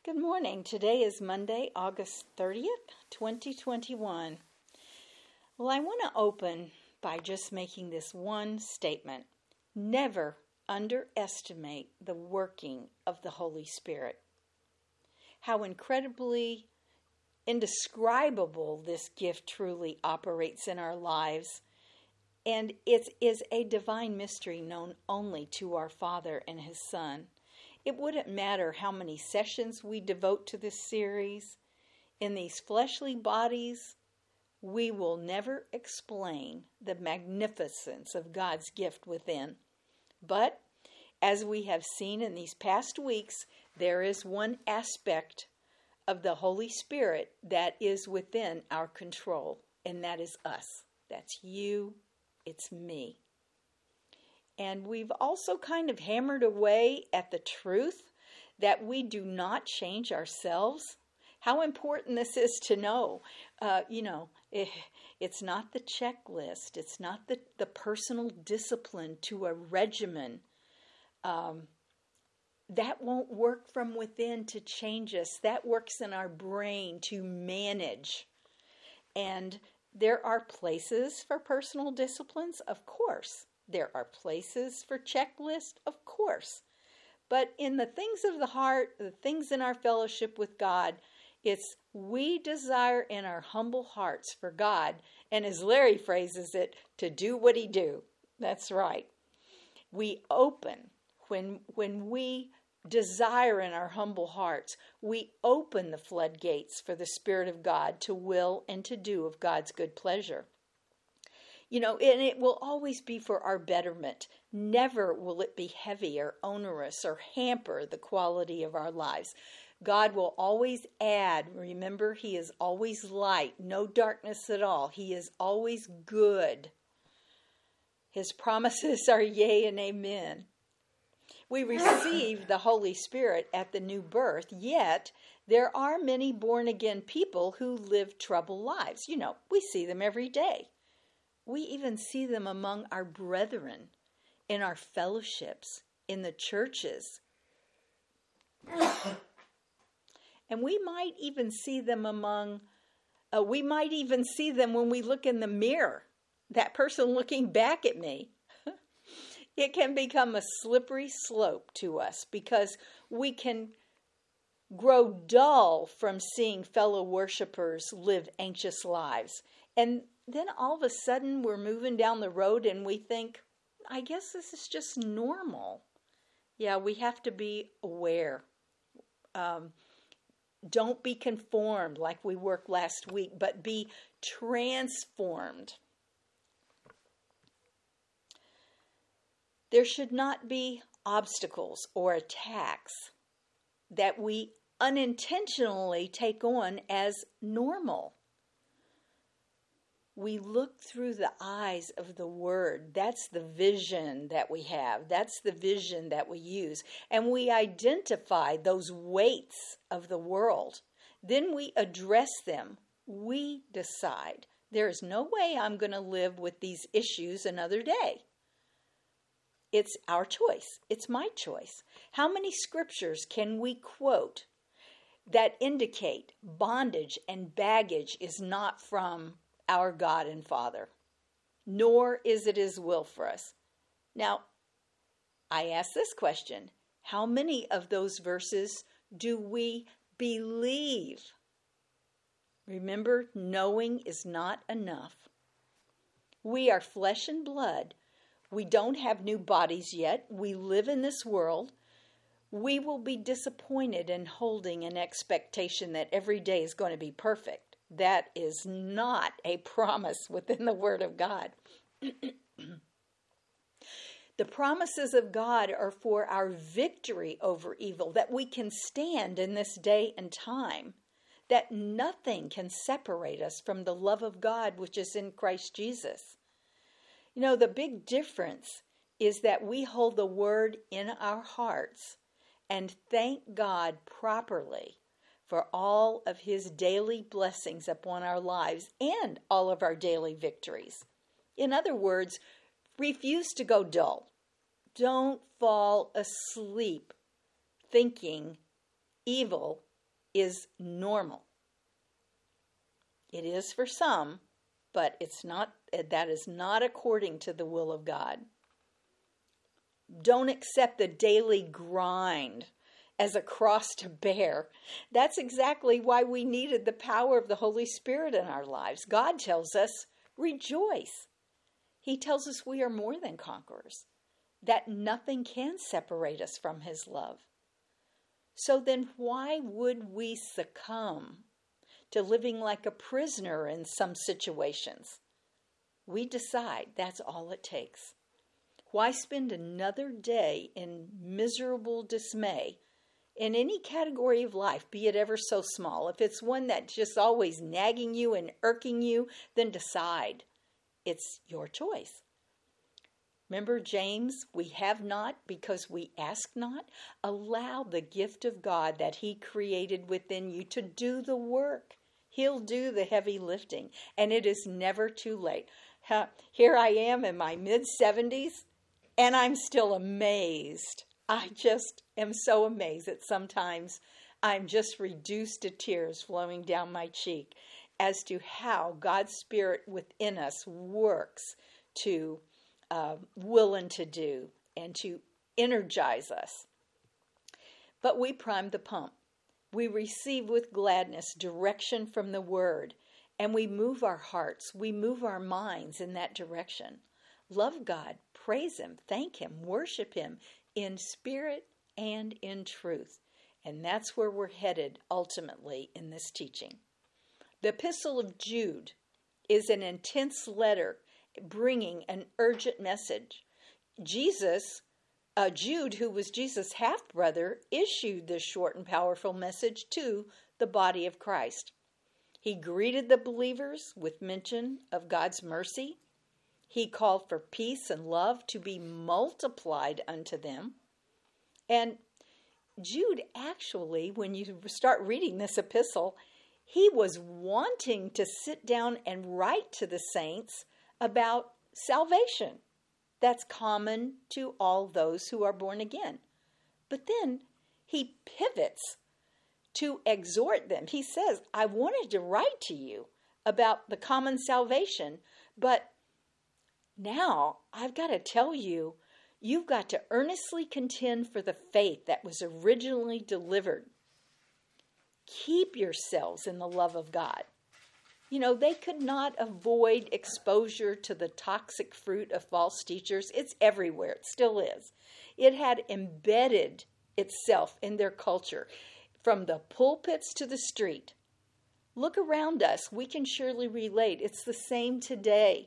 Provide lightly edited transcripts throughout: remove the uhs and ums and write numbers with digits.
Good morning. Today is Monday, August 30th, 2021. Well, I want to open by just making this one statement. Never underestimate the working of the Holy Spirit. How incredibly indescribable this gift truly operates in our lives. And it is a divine mystery known only to our Father and His Son. It wouldn't matter how many sessions we devote to this series. In these fleshly bodies, we will never explain the magnificence of God's gift within. But, as we have seen in these past weeks, there is one aspect of the Holy Spirit that is within our control, and that is us. That's you, it's me. And we've also kind of hammered away at the truth that we do not change ourselves. How important this is to know. It's not the checklist. It's not the personal discipline to a regimen. That won't work from within to change us. That works in our brain to manage. And there are places for personal disciplines, of course. There are places for checklist, of course. But in the things of the heart, the things in our fellowship with God, it's we desire in our humble hearts for God, and as Larry phrases it, to do what He do. That's right. We open, when we desire in our humble hearts, we open the floodgates for the Spirit of God to will and to do of God's good pleasure. And it will always be for our betterment. Never will it be heavy or onerous or hamper the quality of our lives. God will always add. Remember, He is always light, no darkness at all. He is always good. His promises are yea and amen. We receive the Holy Spirit at the new birth, yet there are many born-again people who live troubled lives. We see them every day. We even see them among our brethren, in our fellowships, in the churches. And we might even see them when we look in the mirror, that person looking back at me. It can become a slippery slope to us because we can grow dull from seeing fellow worshipers live anxious lives. And then all of a sudden we're moving down the road and we think, I guess this is just normal. Yeah, we have to be aware. Don't be conformed like we worked last week, but be transformed. There should not be obstacles or attacks that we unintentionally take on as normal. We look through the eyes of the Word. That's the vision that we have. That's the vision that we use. And we identify those weights of the world. Then we address them. We decide. There is no way I'm going to live with these issues another day. It's our choice. It's my choice. How many scriptures can we quote that indicate bondage and baggage is not from our God and Father, nor is it His will for us? Now, I ask this question. How many of those verses do we believe? Remember, knowing is not enough. We are flesh and blood. We don't have new bodies yet. We live in this world. We will be disappointed in holding an expectation that every day is going to be perfect. That is not a promise within the Word of God. The promises of God are for our victory over evil, that we can stand in this day and time, that nothing can separate us from the love of God which is in Christ Jesus. The big difference is that we hold the Word in our hearts and thank God properly for all of His daily blessings upon our lives and all of our daily victories. In other words, refuse to go dull. Don't fall asleep thinking evil is normal. It is for some, but that is not according to the will of God. Don't accept the daily grind as a cross to bear. That's exactly why we needed the power of the Holy Spirit in our lives. God tells us, rejoice. He tells us we are more than conquerors, that nothing can separate us from his love. So then why would we succumb to living like a prisoner in some situations? We decide that's all it takes. Why spend another day in miserable dismay in any category of life, be it ever so small? If it's one that's just always nagging you and irking you, then decide. It's your choice. Remember James, we have not because we ask not. Allow the gift of God that he created within you to do the work. He'll do the heavy lifting, and it is never too late. Here I am in my mid-70s, and I'm still amazed. I just am so amazed that sometimes I'm just reduced to tears flowing down my cheek as to how God's Spirit within us works to will and to do and to energize us. But we prime the pump. We receive with gladness direction from the Word, and we move our hearts, we move our minds in that direction. Love God, praise him, thank him, worship him in spirit and in truth. And that's where we're headed ultimately in this teaching. The Epistle of Jude is an intense letter bringing an urgent message. Jude, who was Jesus' half-brother, issued this short and powerful message to the body of Christ. He greeted the believers with mention of God's mercy. He called for peace and love to be multiplied unto them. And Jude actually, when you start reading this epistle, he was wanting to sit down and write to the saints about salvation. That's common to all those who are born again. But then he pivots to exhort them. He says, I wanted to write to you about the common salvation, but now I've got to tell you, you've got to earnestly contend for the faith that was originally delivered. Keep yourselves in the love of God. You know, they could not avoid exposure to the toxic fruit of false teachers. It's everywhere. It still is. It had embedded itself in their culture, from the pulpits to the street. Look around us. We can surely relate. It's the same today.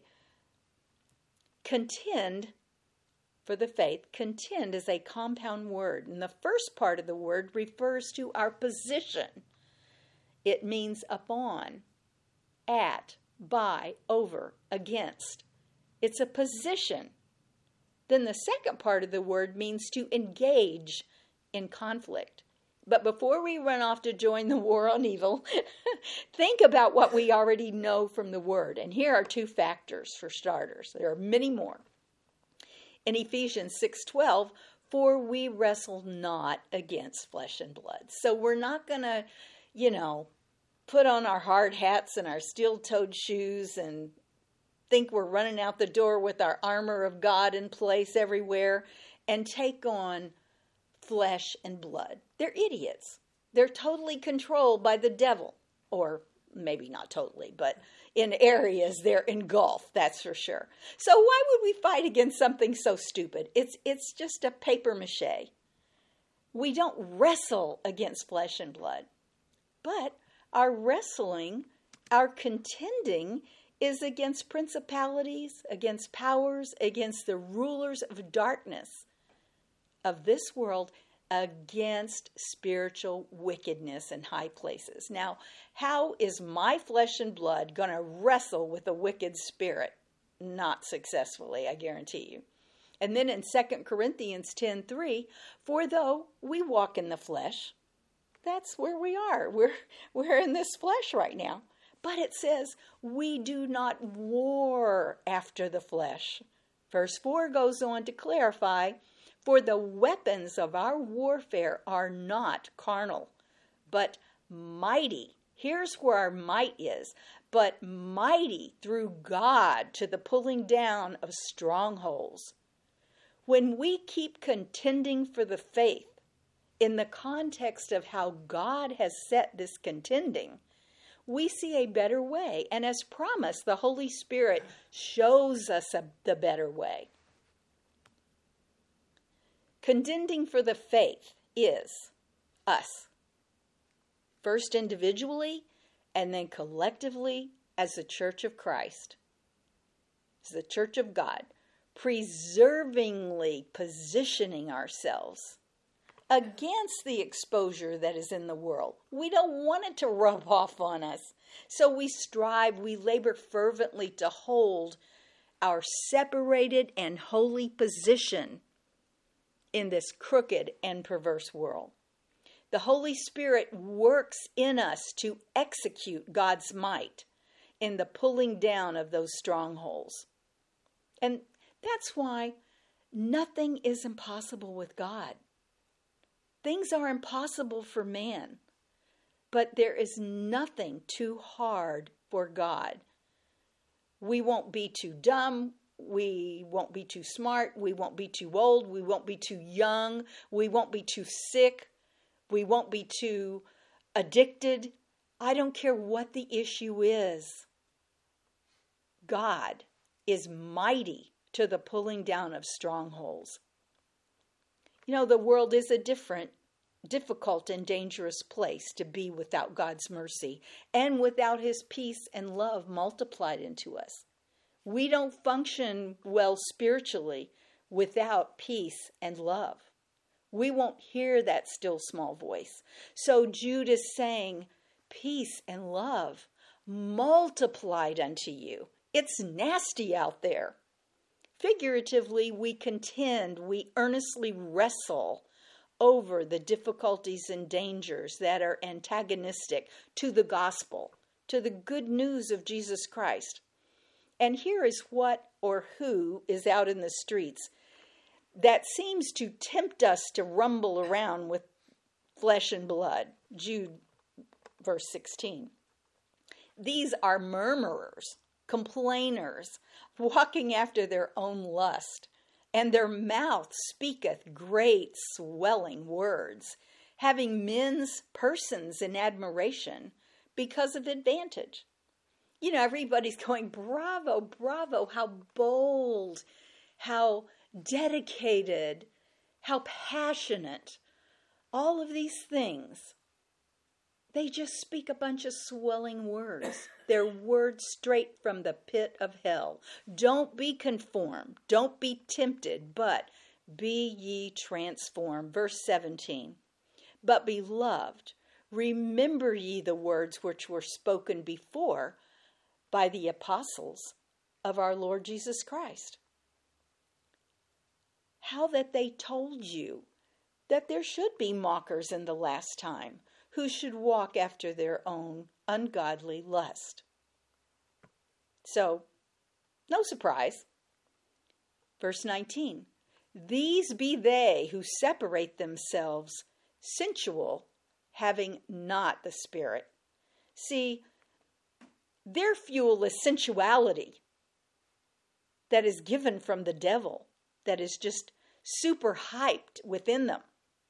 Contend for the faith. Contend is a compound word, and the first part of the word refers to our position. It means upon, at, by, over, against. It's a position. Then the second part of the word means to engage in conflict. But before we run off to join the war on evil, think about what we already know from the word. And here are two factors for starters. There are many more. In Ephesians 6:12, for we wrestle not against flesh and blood. So we're not going to, put on our hard hats and our steel-toed shoes and think we're running out the door with our armor of God in place everywhere and take on flesh and blood. They're idiots. They're totally controlled by the devil. Or maybe not totally, but in areas they're engulfed, that's for sure. So why would we fight against something so stupid? It's just a paper mache. We don't wrestle against flesh and blood. But our wrestling, our contending, is against principalities, against powers, against the rulers of darkness of this world, against spiritual wickedness in high places. Now, how is my flesh and blood going to wrestle with a wicked spirit? Not successfully, I guarantee you. And then in 2 Corinthians 10:3, for though we walk in the flesh, that's where we are. We're in this flesh right now. But it says, we do not war after the flesh. Verse 4 goes on to clarify, for the weapons of our warfare are not carnal, but mighty. Here's where our might is. But mighty through God to the pulling down of strongholds. When we keep contending for the faith in the context of how God has set this contending, we see a better way. And as promised, the Holy Spirit shows us the better way. Contending for the faith is us. First individually, and then collectively as the Church of Christ. As the Church of God. Preservingly positioning ourselves against the exposure that is in the world. We don't want it to rub off on us. So we strive, we labor fervently to hold our separated and holy position in this crooked and perverse world. The Holy Spirit works in us to execute God's might in the pulling down of those strongholds. And that's why nothing is impossible with God. Things are impossible for man, but there is nothing too hard for God. We won't be too dumb. We won't be too smart. We won't be too old. We won't be too young. We won't be too sick. We won't be too addicted. I don't care what the issue is. God is mighty to the pulling down of strongholds. You know, the world is a difficult and dangerous place to be without God's mercy and without His peace and love multiplied into us. We don't function well spiritually without peace and love. We won't hear that still small voice. So Jude is saying, peace and love multiplied unto you. It's nasty out there. Figuratively, we contend, we earnestly wrestle over the difficulties and dangers that are antagonistic to the gospel, to the good news of Jesus Christ. And here is what or who is out in the streets that seems to tempt us to rumble around with flesh and blood. Jude, verse 16. These are murmurers, complainers, walking after their own lust, and their mouth speaketh great swelling words, having men's persons in admiration because of advantage. You know, everybody's going, bravo, bravo, how bold, how dedicated, how passionate, all of these things. They just speak a bunch of swelling words. They're words straight from the pit of hell. Don't be conformed. Don't be tempted, but be ye transformed. Verse 17. But beloved, remember ye the words which were spoken before by the apostles of our Lord Jesus Christ. How that they told you that there should be mockers in the last time, who should walk after their own ungodly lust. So, no surprise. Verse 19. These be they who separate themselves sensual, having not the Spirit. See, their fuel is sensuality that is given from the devil, that is just super hyped within them.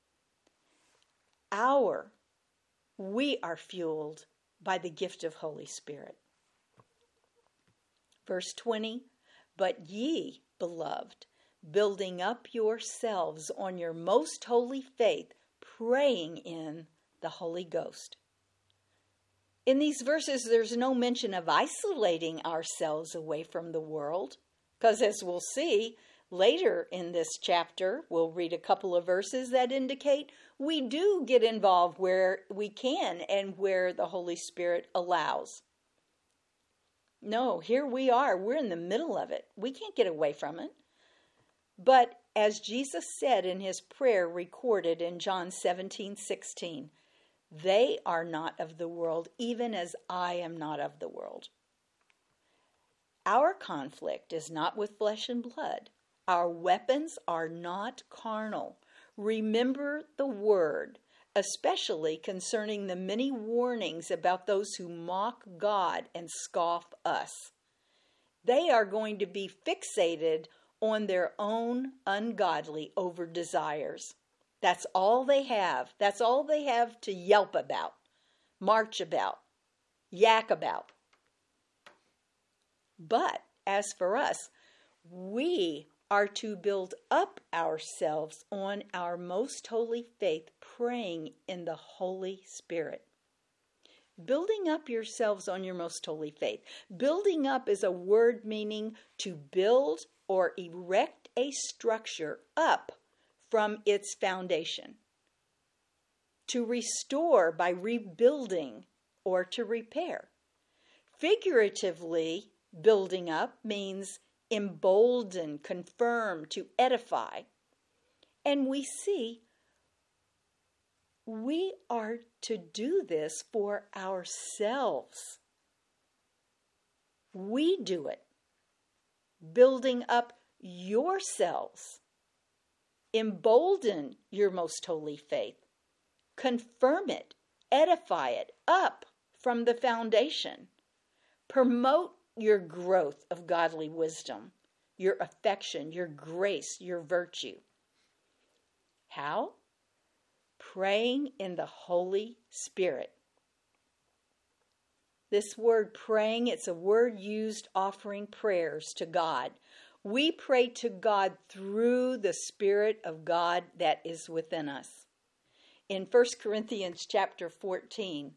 We are fueled by the gift of Holy Spirit. Verse 20, but ye, beloved, building up yourselves on your most holy faith, praying in the Holy Ghost. In these verses, there's no mention of isolating ourselves away from the world, because as we'll see later in this chapter, we'll read a couple of verses that indicate we do get involved where we can and where the Holy Spirit allows. No, here we are. We're in the middle of it. We can't get away from it. But as Jesus said in his prayer recorded in John 17:16, they are not of the world, even as I am not of the world. Our conflict is not with flesh and blood. Our weapons are not carnal. Remember the word especially concerning the many warnings about those who mock God and scoff us. They are going to be fixated on their own ungodly over desires. That's all they have. That's all they have to yelp about, march about, yak about. But as for us, we are to build up ourselves on our most holy faith, praying in the Holy Spirit. Building up yourselves on your most holy faith. Building up is a word meaning to build or erect a structure up from its foundation. To restore by rebuilding or to repair. Figuratively, building up means embolden, confirm, to edify. And we see we are to do this for ourselves. We do it. Building up yourselves. Embolden your most holy faith. Confirm it. Edify it up from the foundation. Promote your growth of godly wisdom, your affection, your grace, your virtue. How? Praying in the Holy Spirit. This word praying, it's a word used offering prayers to God. We pray to God through the Spirit of God that is within us. In 1 Corinthians chapter 14,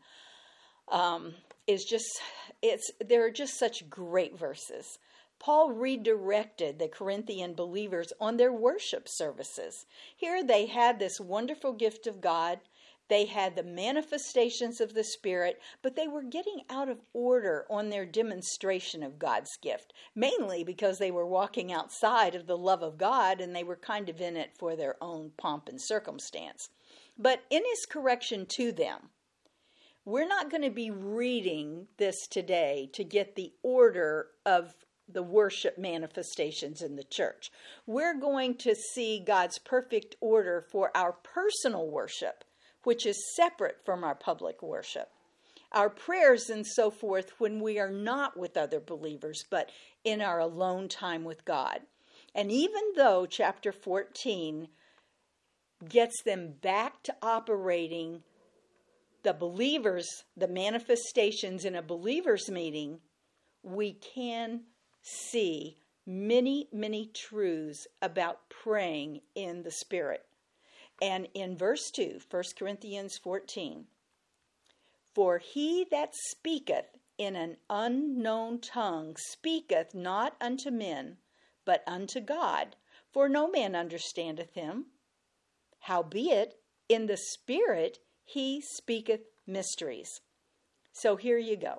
there are just such great verses. Paul redirected the Corinthian believers on their worship services. Here they had this wonderful gift of God. They had the manifestations of the Spirit, but they were getting out of order on their demonstration of God's gift, mainly because they were walking outside of the love of God and they were kind of in it for their own pomp and circumstance. But in his correction to them, we're not going to be reading this today to get the order of the worship manifestations in the church. We're going to see God's perfect order for our personal worship, which is separate from our public worship. Our prayers and so forth when we are not with other believers, but in our alone time with God. And even though chapter 14 gets them back to operating the believers, the manifestations in a believer's meeting, we can see many, many truths about praying in the Spirit. And in verse 2, 1 Corinthians 14, for he that speaketh in an unknown tongue speaketh not unto men, but unto God, for no man understandeth him. Howbeit, in the Spirit he speaketh mysteries. So here you go.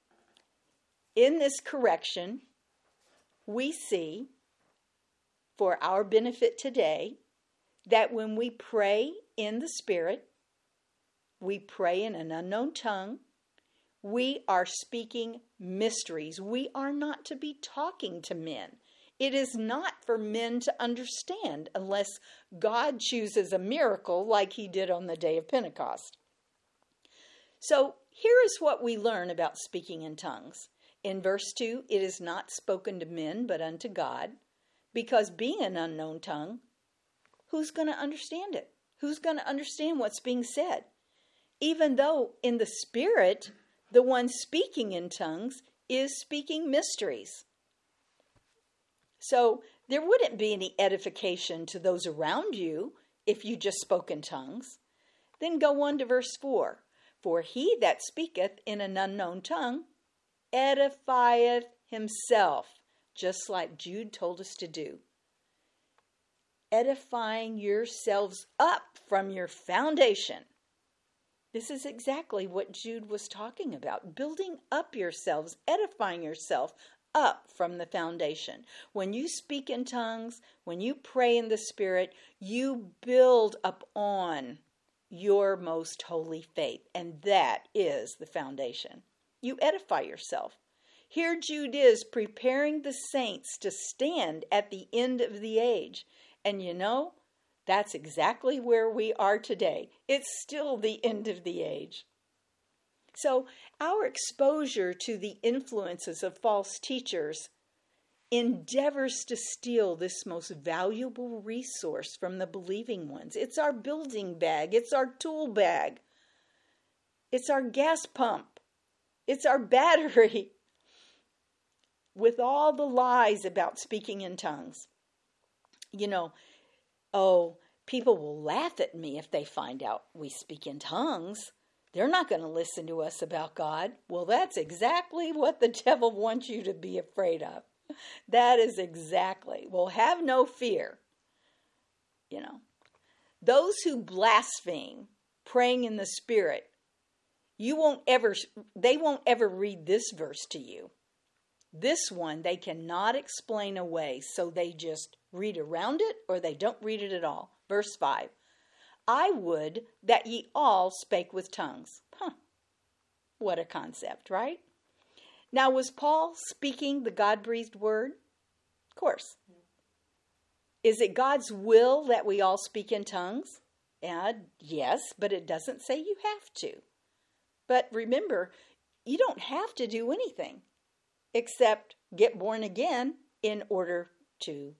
In this correction, we see, for our benefit today, that when we pray in the Spirit, we pray in an unknown tongue, we are speaking mysteries. We are not to be talking to men. It is not for men to understand unless God chooses a miracle like he did on the day of Pentecost. So here is what we learn about speaking in tongues. In verse 2, it is not spoken to men but unto God, because being an unknown tongue, who's going to understand it? Who's going to understand what's being said? Even though in the Spirit, the one speaking in tongues is speaking mysteries. So there wouldn't be any edification to those around you if you just spoke in tongues. Then go on to verse 4. For he that speaketh in an unknown tongue edifieth himself, just like Jude told us to do. Edifying yourselves up from your foundation. This is exactly what Jude was talking about. Building up yourselves, edifying yourself up from the foundation. When you speak in tongues, when you pray in the Spirit, you build up on your most holy faith, and that is the foundation. You edify yourself. Here Jude is preparing the saints to stand at the end of the age. And you know, That's exactly where we are today. It's still the end of the age. So our exposure to the influences of false teachers endeavors to steal this most valuable resource from the believing ones. It's our building bag. It's our tool bag. It's our gas pump. It's our battery. With all the lies about speaking in tongues. You know, oh, people will laugh at me if they find out we speak in tongues. They're not going to listen to us about God. Well, that's exactly what the devil wants you to be afraid of. That is exactly. Well, have no fear. You know, those who blaspheme, praying in the Spirit, they won't ever read this verse to you. This one they cannot explain away, so they just read around it or they don't read it at all. Verse 5. I would that ye all spake with tongues. What a concept, right? Now, was Paul speaking the God-breathed word? Of course. Is it God's will that we all speak in tongues? Yes, but it doesn't say you have to. But remember, you don't have to do anything except get born again in order to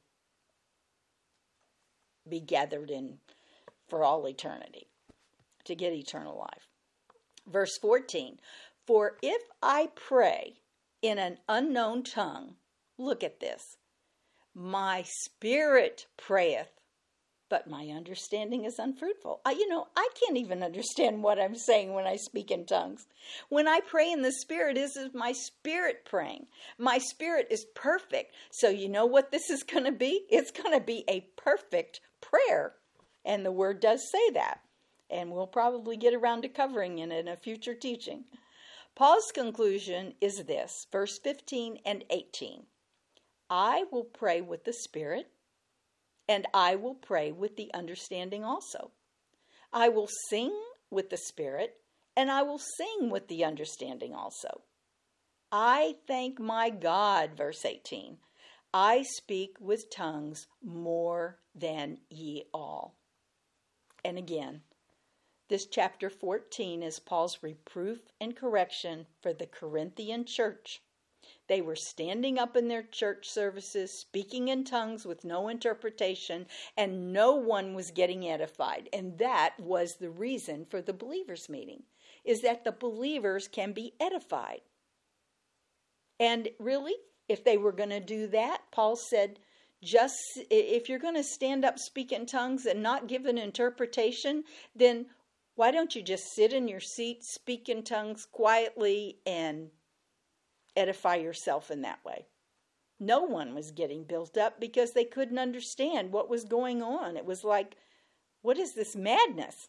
be gathered in for all eternity, to get eternal life. Verse 14, for if I pray in an unknown tongue, look at this, my spirit prayeth, but my understanding is unfruitful. I can't even understand what I'm saying when I speak in tongues. When I pray in the Spirit, this is my spirit praying. My spirit is perfect. So you know what this is going to be? It's going to be a perfect prayer. And the Word does say that. And we'll probably get around to covering it in a future teaching. Paul's conclusion is this, verse 15 and 18. I will pray with the Spirit, and I will pray with the understanding also. I will sing with the Spirit, and I will sing with the understanding also. I thank my God, verse 18. I speak with tongues more than ye all. And again, this chapter 14 is Paul's reproof and correction for the Corinthian church. They were standing up in their church services, speaking in tongues with no interpretation, and no one was getting edified. And that was the reason for the believers' meeting, is that the believers can be edified. And really, if they were going to do that, Paul said, just if you're going to stand up, speak in tongues and not give an interpretation, then why don't you just sit in your seat, speak in tongues quietly, and edify yourself in that way? No one was getting built up because they couldn't understand what was going on. It was like, what is this madness?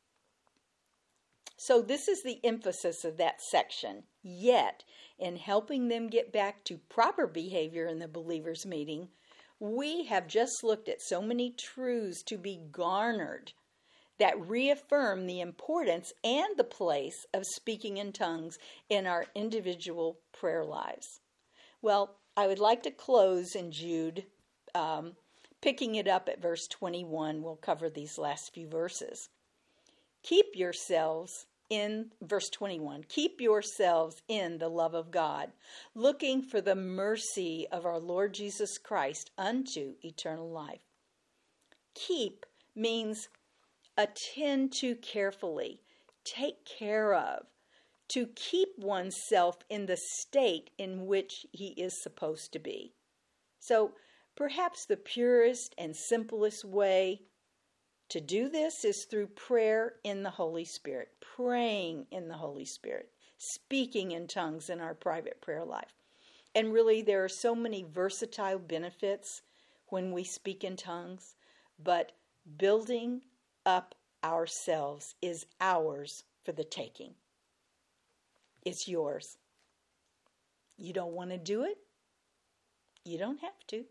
So this is the emphasis of that section. Yet, in helping them get back to proper behavior in the believers' meeting, we have just looked at so many truths to be garnered that reaffirm the importance and the place of speaking in tongues in our individual prayer lives. Well, I would like to close in Jude, picking it up at verse 21. We'll cover these last few verses. Keep yourselves in, verse 21, keep yourselves in the love of God, looking for the mercy of our Lord Jesus Christ unto eternal life. Keep means attend to carefully, take care of, to keep oneself in the state in which he is supposed to be. So perhaps the purest and simplest way to do this is through prayer in the Holy Spirit, praying in the Holy Spirit, speaking in tongues in our private prayer life. And really, there are so many versatile benefits when we speak in tongues, but building up ourselves is ours for the taking. It's yours. You don't want to do it? You don't have to.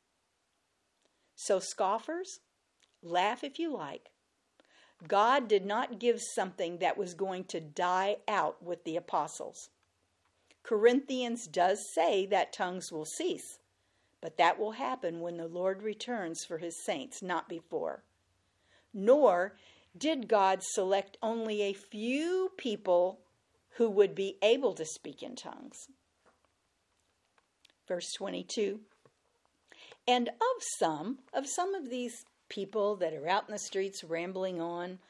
So scoffers, laugh if you like. God did not give something that was going to die out with the apostles. Corinthians does say that tongues will cease, but that will happen when the Lord returns for his saints, not before. nor did God select only a few people who would be able to speak in tongues. Verse 22, and of some of these people that are out in the streets rambling on,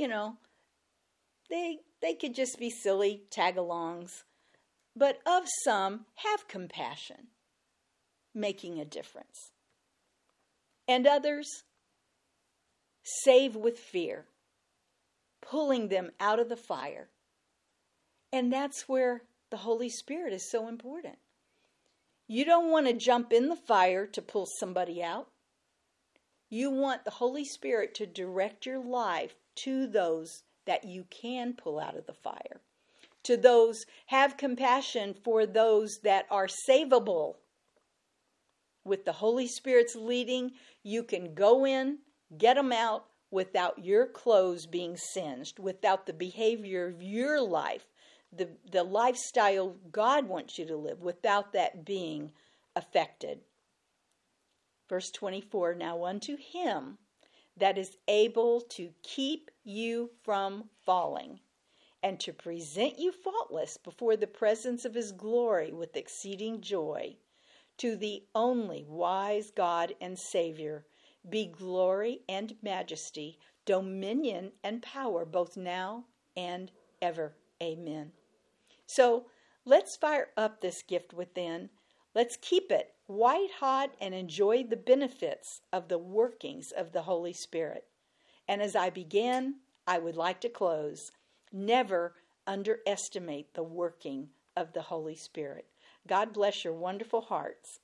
they could just be silly tag-alongs. But of some, have compassion, making a difference. And others, save with fear, pulling them out of the fire. And that's where the Holy Spirit is so important. You don't want to jump in the fire to pull somebody out. You want the Holy Spirit to direct your life to those that you can pull out of the fire. To those, have compassion for those that are savable. With the Holy Spirit's leading, you can go in, get them out without your clothes being singed, without the behavior of your life, the lifestyle God wants you to live, without that being affected. Verse 24, now unto him that is able to keep you from falling, and to present you faultless before the presence of his glory with exceeding joy, to the only wise God and Savior, be glory and majesty, dominion and power, both now and ever. Amen. So let's fire up this gift within. Let's keep it white hot and enjoy the benefits of the workings of the Holy Spirit. And as I begin, I would like to close. Never underestimate the working of the Holy Spirit. God bless your wonderful hearts.